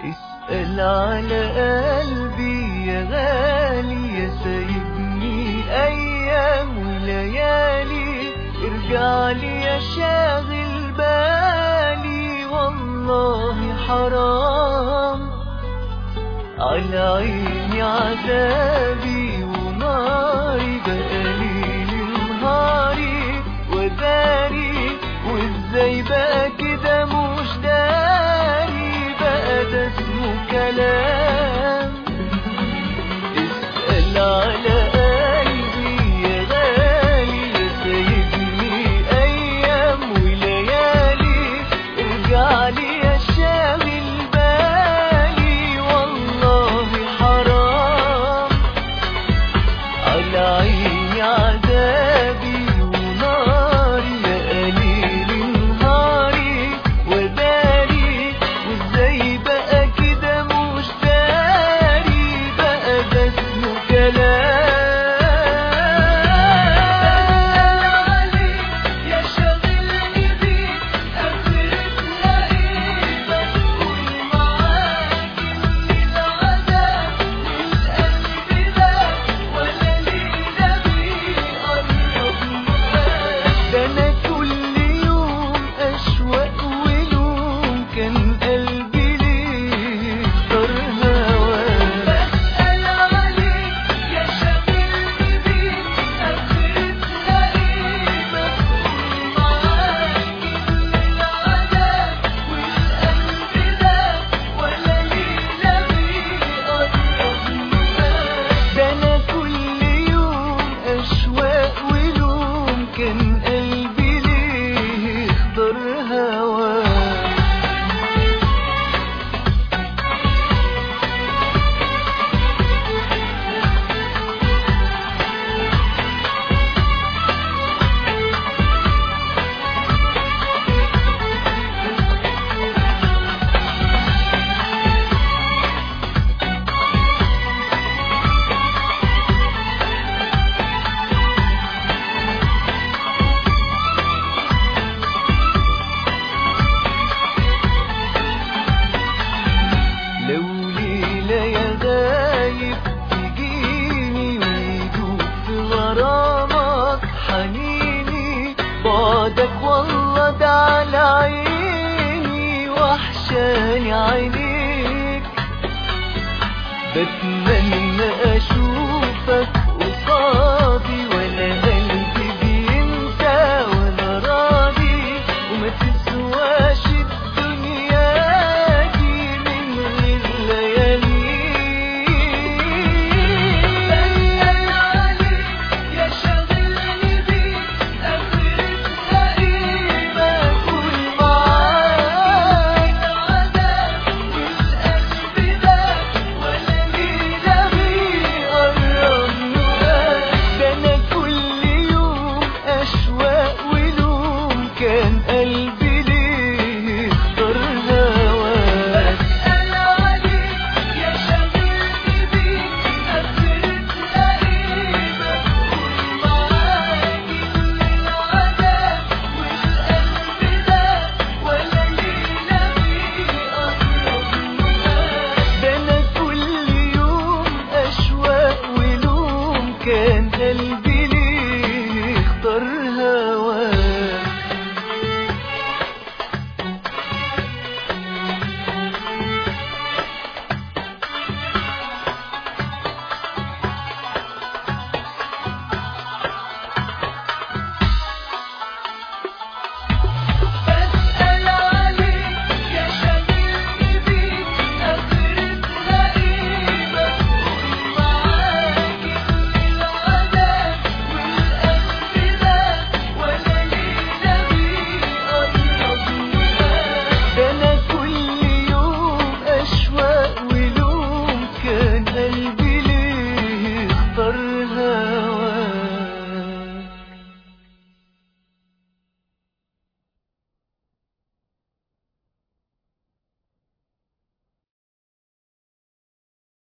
اسأل على قلبي يا غالي، يا سايبني أيام وليالي. ارجعلي يا شاغل بالي، والله حرام على عيني عذابي وناري. بقالي نهاري وداري، وازاي بقى كده مش داري؟ بقى ده اسمه كلام؟ اسأل على قلبي يا غالي، يا سايبني أيام وليالي. ارجعلي يا شاغل بالي، والله حرام على عيني عذابي وناري. يا قليل نهاري وداري، وازاي بقى كده مش داري؟ بقى ده اسمه كلام؟ يا شاغلني بيك اخرتنا ايه؟ بقول معاك ان العذاب والقلب ده ولا لينا بيقرب معاك. ده انا كل يوم اشواق ولوم، كان قلبي ليه اختار هواك. بسأل عليك يا شاغلني بيك اخرتنا ايه؟ بقول معاك ان العذاب والقلب ده ولا لينا بيقرب معاك. ده انا كل يوم اشواق ولوم، كان قلبي ليه اختار هواك. لو ليلة يا غايب تجيني ويدوب في غرامك حنيني، بعدك والله ده على عيني، وحشاني عينيك. بتمنى اشوفك قصادي، ولا قلبي بينسى ولا راضي، وما تسواش